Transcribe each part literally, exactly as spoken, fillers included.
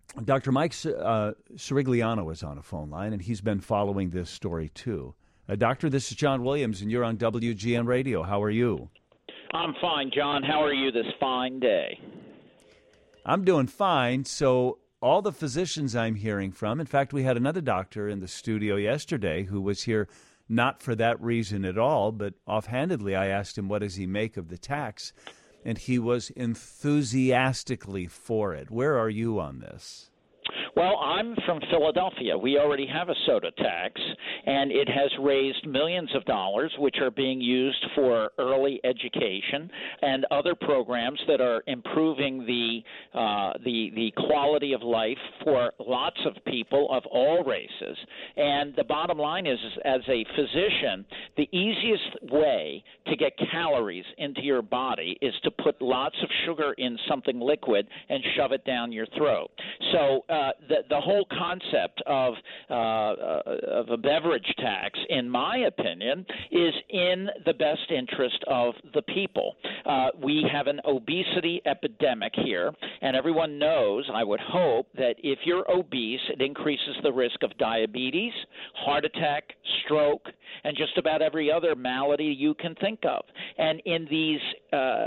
Doctor Mike uh, Sirigliano is on a phone line, and he's been following this story too. Uh, doctor, this is John Williams, and you're on W G N Radio. How are you? I'm fine, John. How are you this fine day? I'm doing fine. So all the physicians I'm hearing from, in fact, we had another doctor in the studio yesterday who was here not for that reason at all, but offhandedly I asked him, what does he make of the tax? And he was enthusiastically for it. Where are you on this? Well, I'm from Philadelphia. We already have a soda tax, and it has raised millions of dollars, which are being used for early education and other programs that are improving the uh, the the quality of life for lots of people of all races. And the bottom line is, as a physician, the easiest way to get calories into your body is to put lots of sugar in something liquid and shove it down your throat. So uh, the the whole concept of uh, of a beverage tax, in my opinion, is in the best interest of the people. Uh, we have an obesity epidemic here, and everyone knows, I would hope, that if you're obese, it increases the risk of diabetes, heart attack, stroke, and just about every other malady you can think of. And in these uh,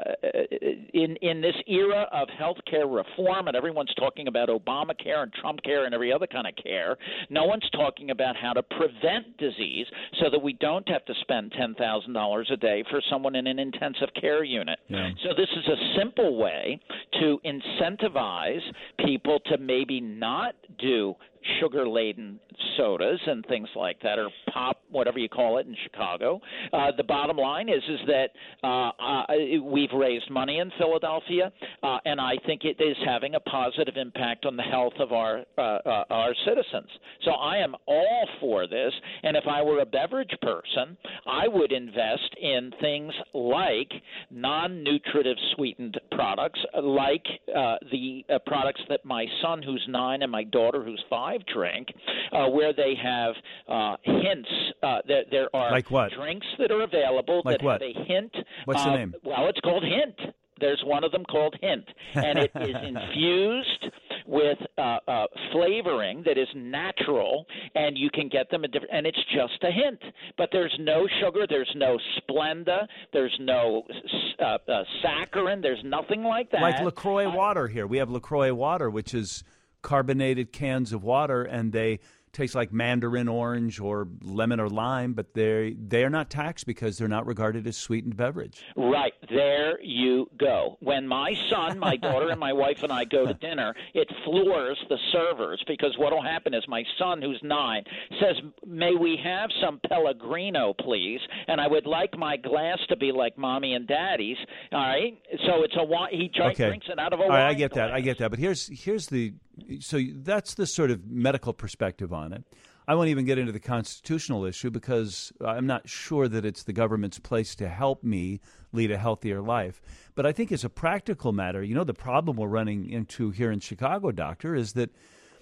in in this era of healthcare reform, and everyone's talking about Obamacare and Trump care and every other kind of care, no one's talking about how to prevent disease so that we don't have to spend ten thousand dollars a day for someone in an intensive care unit. Yeah. So this is a simple way to incentivize people to maybe not do sugar-laden sodas and things like that, or pop, whatever you call it in Chicago. Uh, the bottom line is is that uh, uh, we've raised money in Philadelphia, uh, and I think it is having a positive impact on the health of our uh, uh, our citizens. So I am all for this, and if I were a beverage person, I would invest in things like non-nutritive sweetened products, like uh, the uh, products that my son, who's nine, and my daughter, who's five, drink, uh, where they have uh, hints. Uh, there, there are like what? drinks that are available like that what? have a hint. What's uh, the name? Well, it's called Hint. There's one of them called Hint, and it is infused with uh, uh, flavoring that is natural, and you can get them a different. And it's just a hint, but there's no sugar, there's no Splenda, there's no uh, uh, saccharin, there's nothing like that. Like LaCroix uh, water here. We have LaCroix water, which is carbonated cans of water, and they taste like mandarin orange or lemon or lime, but they they are not taxed because they're not regarded as sweetened beverage. Right. There you go. When my son, my daughter, and my wife and I go to dinner, it floors the servers, because what will happen is my son, who's nine, says, "May we have some Pellegrino, please? And I would like my glass to be like Mommy and Daddy's." All right? So it's a wine. He dr- okay. drinks it out of a All wine right, I get glass. that. I get that. But here's here's the so that's the sort of medical perspective on it. I won't even get into the constitutional issue because I'm not sure that it's the government's place to help me lead a healthier life. But I think as a practical matter, you know, the problem we're running into here in Chicago, Doctor, is that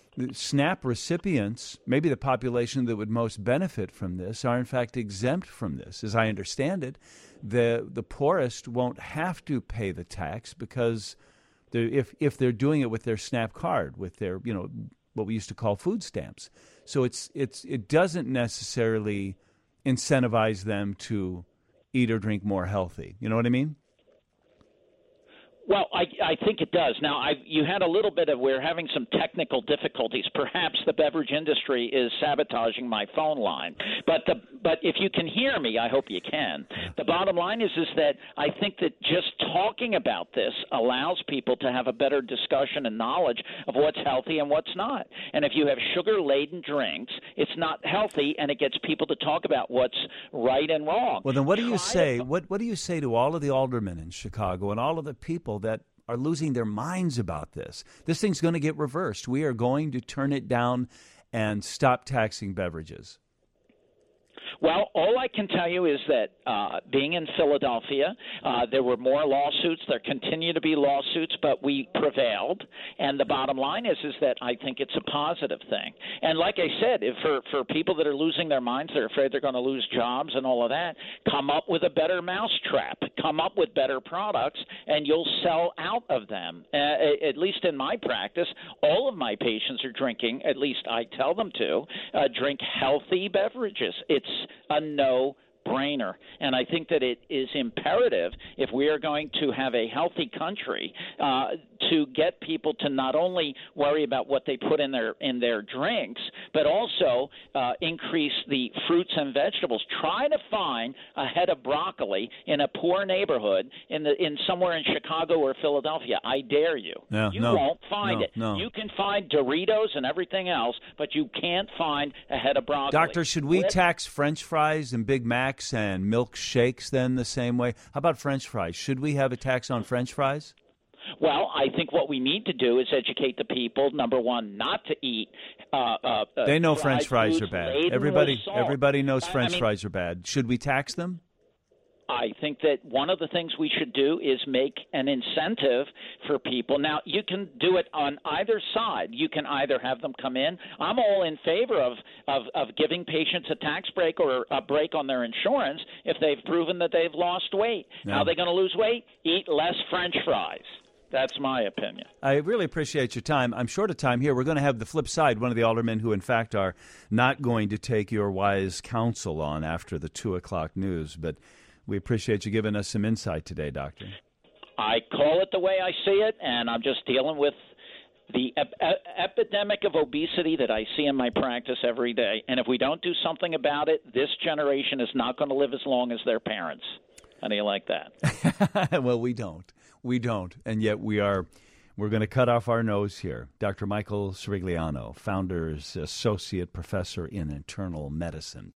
SNAP recipients, maybe the population that would most benefit from this, are in fact exempt from this. As I understand it, the the poorest won't have to pay the tax because if if they're doing it with their SNAP card, with their, you know, what we used to call food stamps. So it's it's it doesn't necessarily incentivize them to eat or drink more healthy. You know what I mean? Well, I, I think it does. Now, I, you had a little bit of, we're having some technical difficulties. Perhaps the beverage industry is sabotaging my phone line. But the, but if you can hear me, I hope you can. The bottom line is, is that I think that just talking about this allows people to have a better discussion and knowledge of what's healthy and what's not. And if you have sugar-laden drinks, it's not healthy, and it gets people to talk about what's right and wrong. Well, then what do you Try say? to- What what do you say to all of the aldermen in Chicago and all of the people that are losing their minds about this? This thing's going to get reversed. We are going to turn it down and stop taxing beverages. Well, all I can tell you is that uh, being in Philadelphia, uh, there were more lawsuits. There continue to be lawsuits, but we prevailed. And the bottom line is, is that I think it's a positive thing. And like I said, if for, for people that are losing their minds, they're afraid they're going to lose jobs and all of that, come up with a better mousetrap. Come up with better products, and you'll sell out of them. Uh, at least in my practice, all of my patients are drinking, at least I tell them to, uh, drink healthy beverages. It's a no-brainer. And I think that it is imperative, if we are going to have a healthy country, uh, to get people to not only worry about what they put in their in their drinks, but also uh, increase the fruits and vegetables. Try to find a head of broccoli in a poor neighborhood in the in somewhere in Chicago or Philadelphia. I dare you. No, you no, won't find no, it. no. You can find Doritos and everything else, but you can't find a head of broccoli. Doctor, should we With- tax French fries and Big Macs and milkshakes then the same way? How about French fries? Should we have a tax on French fries? Well, I think what we need to do is educate the people, number one, not to eat uh, uh, They know fried French fries foods are bad. laden with Everybody salt. everybody knows I- French I mean, fries are bad. Should we tax them? I think that one of the things we should do is make an incentive for people. Now, you can do it on either side. You can either have them come in. I'm all in favor of, of, of giving patients a tax break or a break on their insurance if they've proven that they've lost weight. No. How are they going to lose weight? Eat less French fries. That's my opinion. I really appreciate your time. I'm short of time here. We're going to have the flip side, one of the aldermen who, in fact, are not going to take your wise counsel on after the two o'clock news. But we appreciate you giving us some insight today, Doctor. I call it the way I see it, and I'm just dealing with the ep- ep- epidemic of obesity that I see in my practice every day. And if we don't do something about it, this generation is not going to live as long as their parents. How do you like that? Well, we don't. We don't. And yet we are, we're going to cut off our nose here. Doctor Michael Sirigliano, Founder's Associate Professor in Internal Medicine.